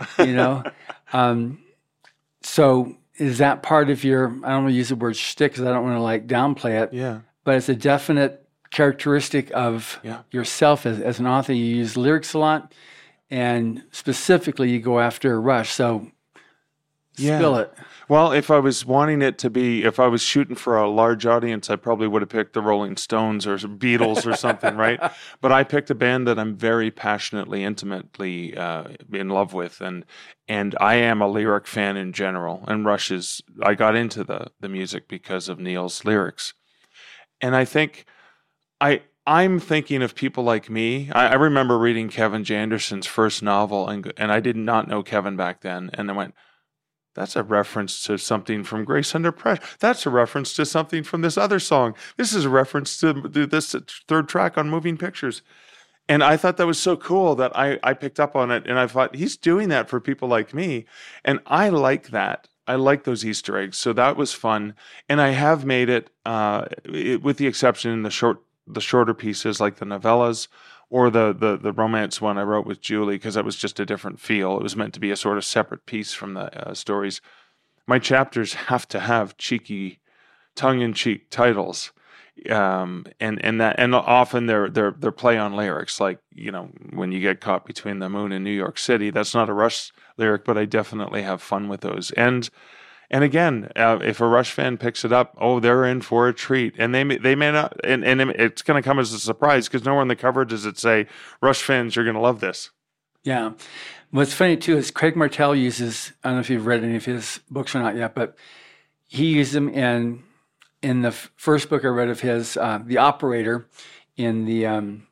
So is that part of your, I don't want to use the word shtick because I don't want to like downplay it. Yeah. But it's a definite characteristic of yourself as an author. You use lyrics a lot, and specifically you go after Rush. So spill it. Well, if I was shooting for a large audience, I probably would have picked the Rolling Stones or Beatles or something, right? But I picked a band that I'm very passionately, intimately in love with, and I am a lyric fan in general. And Rush I got into the music because of Neil's lyrics. And I think I'm thinking of people like me. I remember reading Kevin J. Anderson's first novel, and I did not know Kevin back then, and I went, that's a reference to something from Grace Under Pressure. That's a reference to something from this other song. This is a reference to this 3rd track on Moving Pictures. And I thought that was so cool that I picked up on it. And I thought, he's doing that for people like me. And I like that. I like those Easter eggs. So that was fun. And I have made it with the exception in the shorter pieces like the novellas, or the romance one I wrote with Julie, because that was just a different feel. It was meant to be a sort of separate piece from the stories. My chapters have to have cheeky, tongue-in-cheek titles, and often they're play on lyrics. Like, when you get caught between the moon and New York City, that's not a Rush lyric, but I definitely have fun with those. And again, if a Rush fan picks it up, they're in for a treat. And they may not, and it's going to come as a surprise because nowhere on the cover does it say, Rush fans, you're going to love this. Yeah. What's funny, too, is Craig Martell uses, I don't know if you've read any of his books or not yet, but he used them in the first book I read of his, The Operator, in the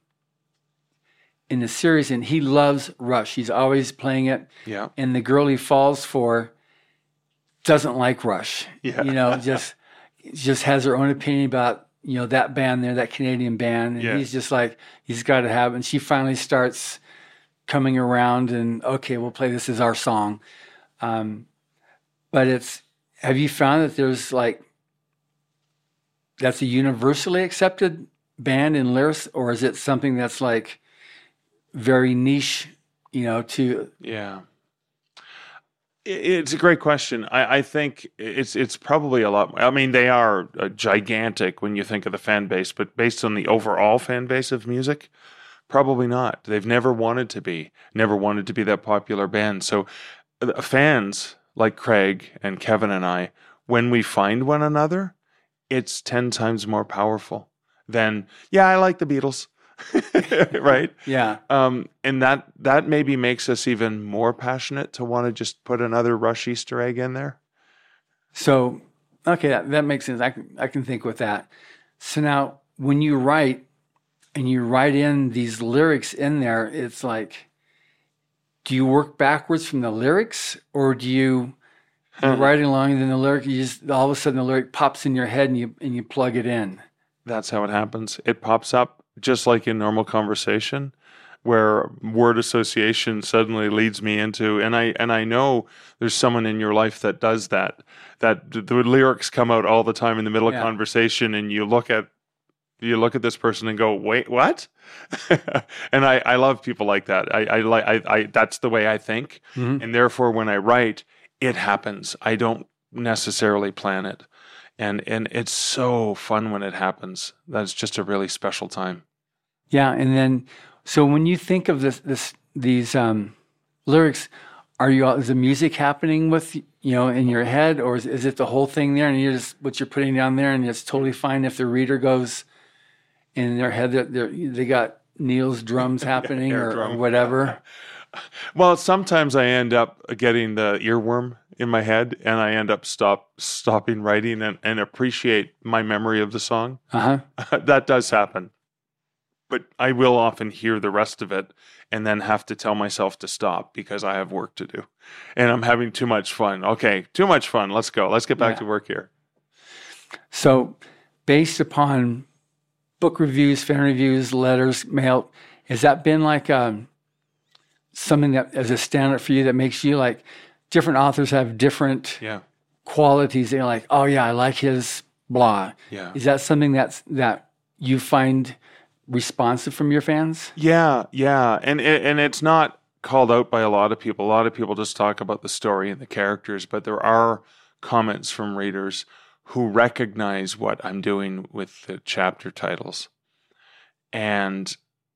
series, and he loves Rush. He's always playing it. Yeah. And the girl he falls for doesn't like Rush. Yeah. Just has her own opinion about, that band there, that Canadian band. And he's just like, he's got to have it. And she finally starts coming around and, okay, we'll play this as our song. But have you found that there's that's a universally accepted band in lyrics, or is it something that's like very niche, to... Yeah. It's a great question. I think it's probably a lot. I mean, they are gigantic when you think of the fan base, but based on the overall fan base of music, probably not. They've never wanted to be that popular band. So fans like Craig and Kevin and I, when we find one another, it's 10 times more powerful than, I like the Beatles. Right? Yeah. And that maybe makes us even more passionate to want to just put another Rush Easter egg in there. So, okay, that makes sense. I can think with that. So now, when you write and you write in these lyrics in there, it's like, do you work backwards from the lyrics, or do you're writing along and then the lyric, all of a sudden the lyric pops in your head and you plug it in? That's how it happens. It pops up. Just like in normal conversation, where word association suddenly leads me into, and I know there's someone in your life that does that the lyrics come out all the time in the middle of conversation, and you look at this person and go, wait, what? And I love people like that. I that's the way I think, and therefore when I write, it happens. I don't necessarily plan it. And it's so fun when it happens. That's just a really special time. Yeah, and then so when you think of these lyrics, is the music happening with in your head, or is it the whole thing there, and you're just what you're putting down there, and it's totally fine if the reader goes in their head that they got Neil's drums happening or whatever? Well, sometimes I end up getting the earworm, in my head, and I end up stopping writing and appreciate my memory of the song. That does happen. But I will often hear the rest of it and then have to tell myself to stop because I have work to do. And I'm having too much fun. Okay, too much fun. Let's go. Let's get back to work here. So based upon book reviews, fan reviews, letters, mail, has that been like something that as a standout for you that makes you like, different authors have different qualities. They're like, oh yeah, I like his blah. Yeah. Is that something that you find responsive from your fans? Yeah. And it's not called out by a lot of people. A lot of people just talk about the story and the characters, but there are comments from readers who recognize what I'm doing with the chapter titles. And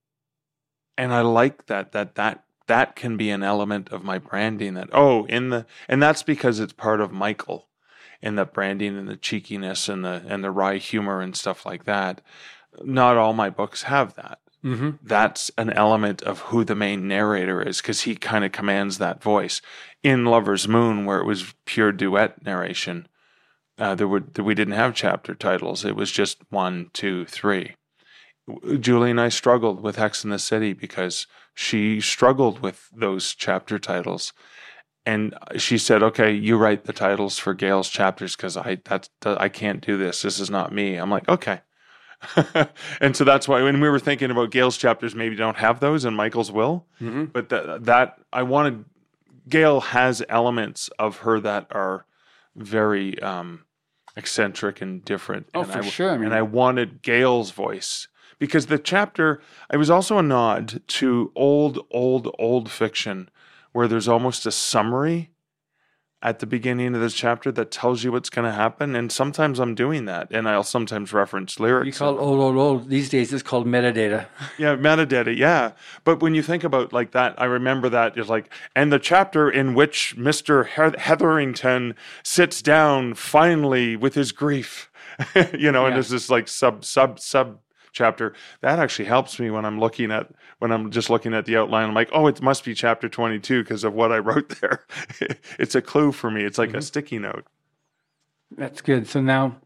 I like that can be an element of my branding and that's because it's part of Michael in the branding and the cheekiness and the wry humor and stuff like that. Not all my books have that. Mm-hmm. That's an element of who the main narrator is because he kind of commands that voice. In Lover's Moon, where it was pure duet narration, we didn't have chapter titles. It was just 1, 2, 3. Julie and I struggled with Hex in the City because she struggled with those chapter titles. And she said, okay, you write the titles for Gail's chapters because I can't do this. This is not me. I'm like, okay. And so that's why when we were thinking about Gail's chapters, maybe don't have those and Michael's will. Mm-hmm. But that I wanted, Gail has elements of her that are very eccentric and different. Oh, and for sure. And I wanted Gail's voice. Because the chapter, it was also a nod to old fiction where there's almost a summary at the beginning of this chapter that tells you what's going to happen. And sometimes I'm doing that. And I'll sometimes reference lyrics. You call it old. These days it's called metadata. Yeah, metadata, yeah. But when you think about like that, I remember that is like, and the chapter in which Mr. Hetherington sits down finally with his grief, and there's this like sub chapter that actually helps me when I'm just looking at the outline. I'm like, oh, it must be chapter 22 because of what I wrote there. It's a clue for me. It's like a sticky note. That's good. So now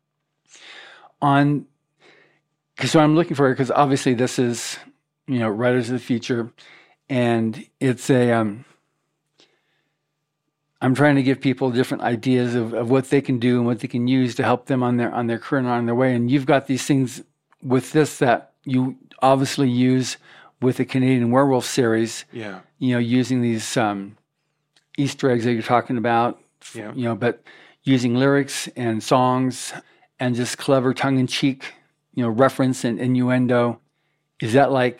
because I'm looking for it, because obviously this is, Writers of the Future, and it's I'm trying to give people different ideas of what they can do and what they can use to help them on their career and on their way. And you've got these things with this that you obviously use with the Canadian Werewolf series, using these Easter eggs that you're talking about, but using lyrics and songs and just clever tongue-in-cheek, reference and innuendo. Is that like,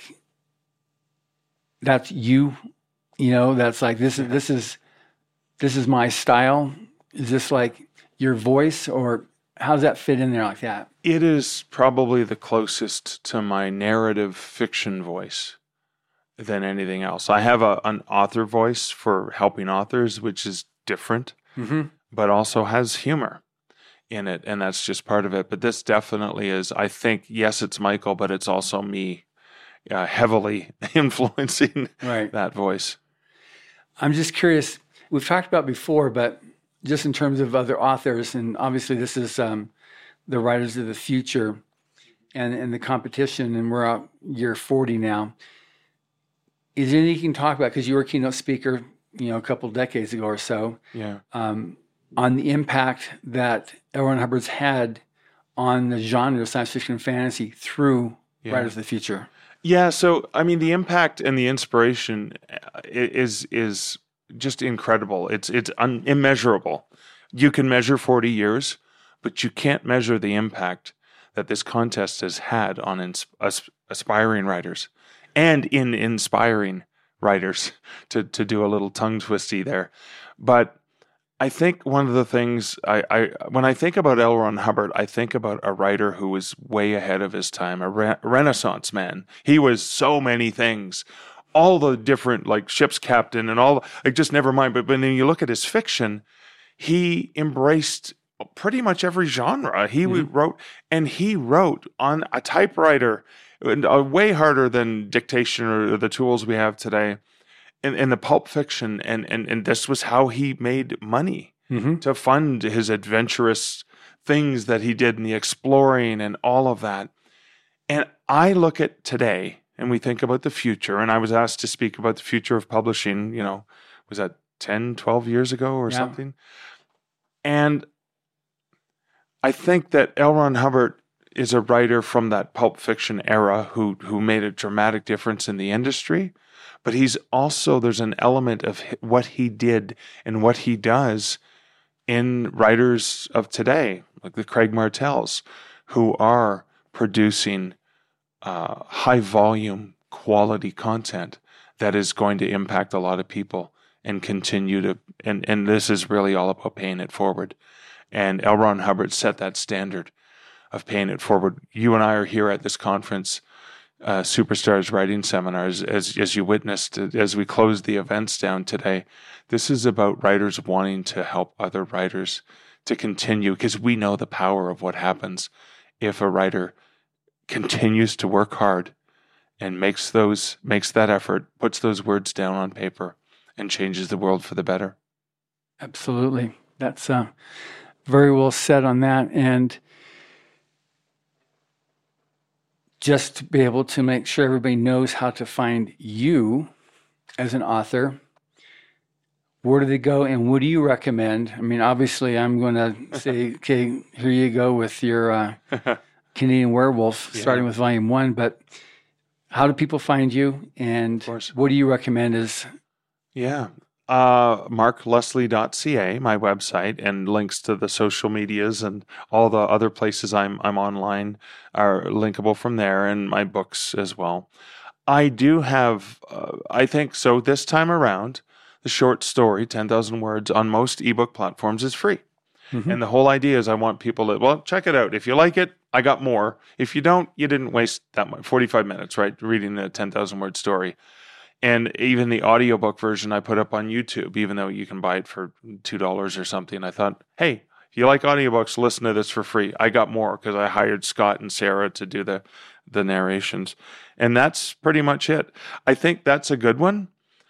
that's you, that's like, this is my style? Is this like your voice, or how does that fit in there like that? It is probably the closest to my narrative fiction voice than anything else. I have an author voice for helping authors, which is different, but also has humor in it, and that's just part of it. But this definitely is, I think, yes, it's Michael, but it's also me heavily influencing that voice. I'm just curious, we've talked about before, but just in terms of other authors, and obviously this is the Writers of the Future and the competition, and we're at year 40 now. Is there anything you can talk about, because you were a keynote speaker, a couple of decades ago or so, on the impact that L. Ron Hubbard's had on the genre of science fiction and fantasy through Writers of the Future? Yeah, so, I mean, the impact and the inspiration is just incredible. It's immeasurable. You can measure 40 years, but you can't measure the impact that this contest has had on aspiring writers and in inspiring writers, to do a little tongue twisty there. But I think one of the things, when I think about L. Ron Hubbard, I think about a writer who was way ahead of his time, a Renaissance man. He was so many things. All the different, like ship's captain and all, like just never mind. But when you look at his fiction, he embraced pretty much every genre. He wrote on a typewriter, way harder than dictation or the tools we have today. in the pulp fiction, and this was how he made money to fund his adventurous things that he did, and the exploring and all of that. And I look at today, and we think about the future, and I was asked to speak about the future of publishing, was that 10, 12 years ago or something? And I think that L. Ron Hubbard is a writer from that pulp fiction era who made a dramatic difference in the industry. But there's an element of what he did and what he does in writers of today, like the Craig Martells, who are producing high volume, quality content that is going to impact a lot of people and continue to, and this is really all about paying it forward. And L. Ron Hubbard set that standard of paying it forward. You and I are here at this conference, Superstars Writing Seminars, as you witnessed as we closed the events down today. This is about writers wanting to help other writers to continue, because we know the power of what happens if a writer continues to work hard and makes that effort, puts those words down on paper, and changes the world for the better. Absolutely. That's very well said on that. And just to be able to make sure everybody knows how to find you as an author, where do they go and what do you recommend? I mean, obviously, I'm going to say, okay, here you go with your Canadian Werewolf, starting with Volume 1. But how do people find you, and what do you recommend as... markleslie.ca, my website, and links to the social medias and all the other places I'm online are linkable from there, and my books as well. I do have, I think so this time around, the short story, 10,000 words, on most ebook platforms is free. And the whole idea is I want people to, check it out. If you like it, I got more. If you don't, you didn't waste that much, 45 minutes, right, reading the 10,000 word story. And even the audiobook version I put up on YouTube, even though you can buy it for $2 or something, I thought, hey, if you like audiobooks, listen to this for free. I got more because I hired Scott and Sarah to do the narrations. And that's pretty much it. I think that's a good one.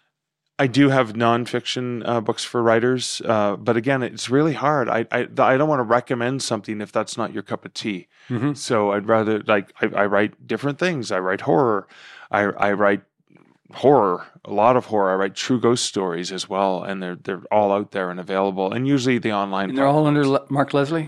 I do have nonfiction books for writers, but again, it's really hard. I don't want to recommend something if that's not your cup of tea. So I'd rather, I write different things. I write horror. I write horror, a lot of horror. I write true ghost stories as well, and they're all out there and available. And usually the online. And they're all under Mark Leslie?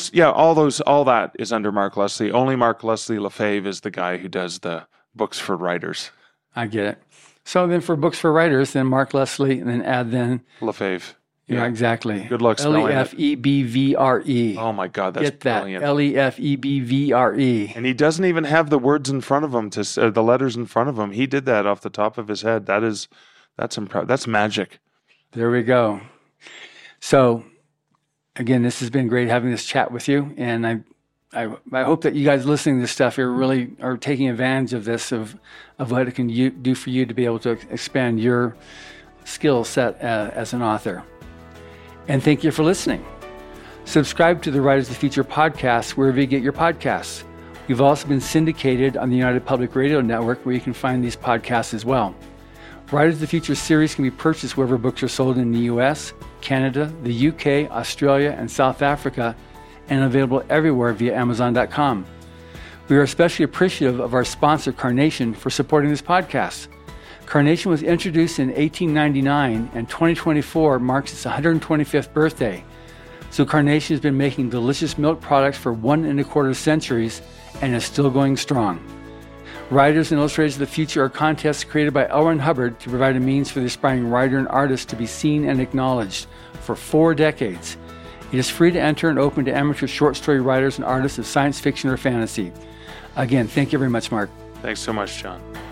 All that is under Mark Leslie. Only Mark Leslie Lefebvre is the guy who does the books for writers. I get it. So then for books for writers, then Mark Leslie, and then add Lefebvre. Yeah, exactly. Good luck spelling Lefebvre. Oh my God, that's brilliant. Lefebvre. And he doesn't even have the words in front of him, the letters in front of him. He did that off the top of his head. That's magic. There we go. So, again, this has been great having this chat with you, and I hope that you guys listening to this stuff are taking advantage of this, of what it can do for you to be able to expand your skill set as an author. And thank you for listening. Subscribe to the Writers of the Future podcast wherever you get your podcasts. We've also been syndicated on the United Public Radio Network, where you can find these podcasts as well. Writers of the Future series can be purchased wherever books are sold in the U.S., Canada, the UK, Australia, and South Africa, and available everywhere via Amazon.com. We are especially appreciative of our sponsor, Carnation, for supporting this podcast. Carnation was introduced in 1899, and 2024 marks its 125th birthday. So Carnation has been making delicious milk products for 1.25 centuries and is still going strong. Writers and Illustrators of the Future are contests created by L. Ron Hubbard to provide a means for the aspiring writer and artist to be seen and acknowledged for 4 decades. It is free to enter and open to amateur short story writers and artists of science fiction or fantasy. Again, thank you very much, Mark. Thanks so much, John.